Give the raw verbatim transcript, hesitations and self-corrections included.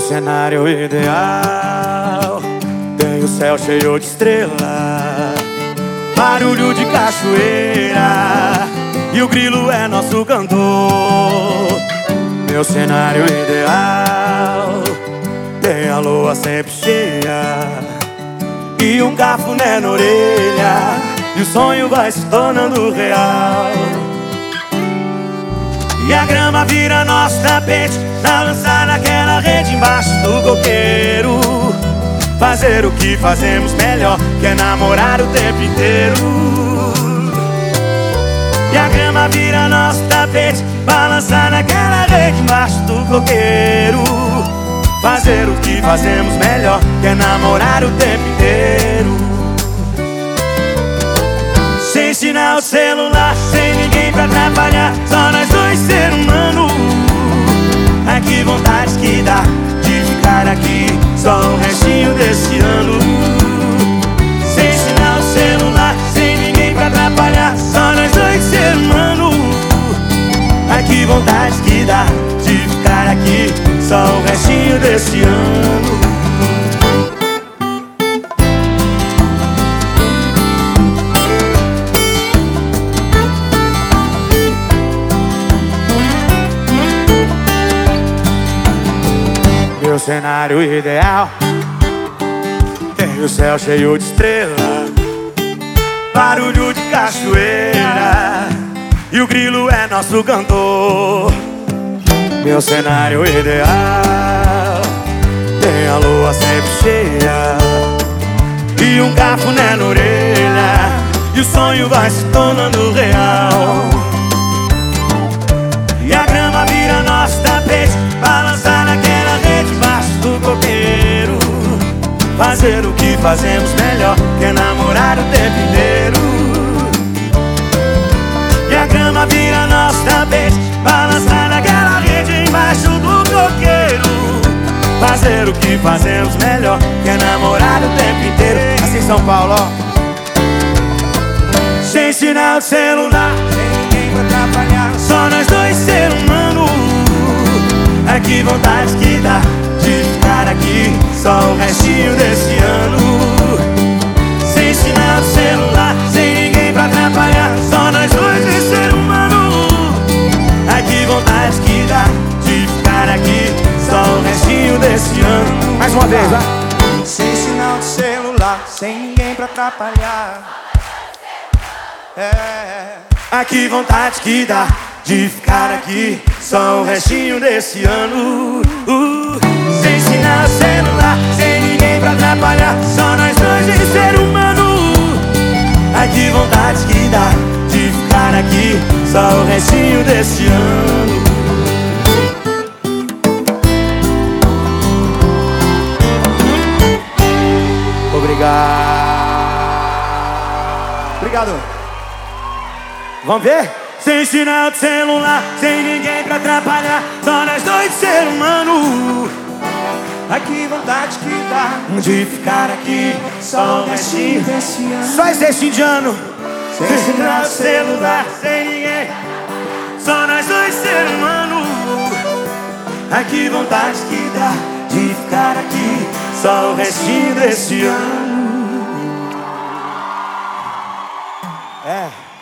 cenário ideal tem o céu cheio de estrelas, barulho de cachoeira e o grilo é nosso cantor. Meu cenário ideal tem a lua sempre cheia e um cafuné na orelha, e o sonho vai se tornando real. E a grama vira nosso tapete pra lançar naquela rede embaixo do coqueiro. Fazer o que fazemos melhor, que é namorar o tempo inteiro. E a grama vira nosso tapete pra lançar naquela rede embaixo do coqueiro. Fazer o que fazemos melhor, que é namorar o tempo inteiro. Sem sinal celular, sem ninguém pra atrapalhar, só nós dois, ser humano. Ai, que vontade que dá de ficar aqui, só o restinho desse ano. Sem sinal celular, sem ninguém pra atrapalhar, só nós dois, ser humano. Ai, que vontade que dá de ficar aqui, só o restinho desse ano. Meu cenário ideal tem o céu cheio de estrelas, barulho de cachoeira e o grilo é nosso cantor. Meu cenário ideal tem a lua sempre cheia e um cafuné na orelha, e o sonho vai se tornando real. E a grama vira nosso tapete pra lançar naquela rede embaixo do coqueiro. Fazer o que fazemos melhor, que é namorar o tempo inteiro. E a grama vira nosso tapete pra lançar naquela rede embaixo do coqueiro. Fazer o que fazemos melhor, que é namorar o tempo inteiro. Assim São Paulo, ó. Sem sinal de celular, sem ninguém pra atrapalhar, só nós dois, ser humano. Ai, que vontade que dá de ficar aqui, só o restinho desse ano. Sem sinal de celular, sem ninguém pra atrapalhar, só nós dois, ser humano. Ai, que vontade que dá de ficar aqui, só o restinho desse ano. Mais uma vez, vai. Sem sinal de celular, sem ninguém pra atrapalhar. É. Ai, que vontade que dá de ficar aqui, só o restinho desse ano. uh, Sem sinal celular, sem ninguém pra atrapalhar, só nós dois em ser humano. Ai, que vontade que dá de ficar aqui, só o restinho desse ano. Obrigado. Obrigado. Vamos ver? Sem sinal de celular, sem ninguém pra atrapalhar, só nós dois, ser humano. Ai, que vontade que dá de ficar aqui, só o restinho desse ano. Só esse indiano. Sem Sem sinal sinal de celular, sem ninguém, só nós dois, ser humano. Ai, que vontade que dá de ficar aqui, só o restinho desse ano. É.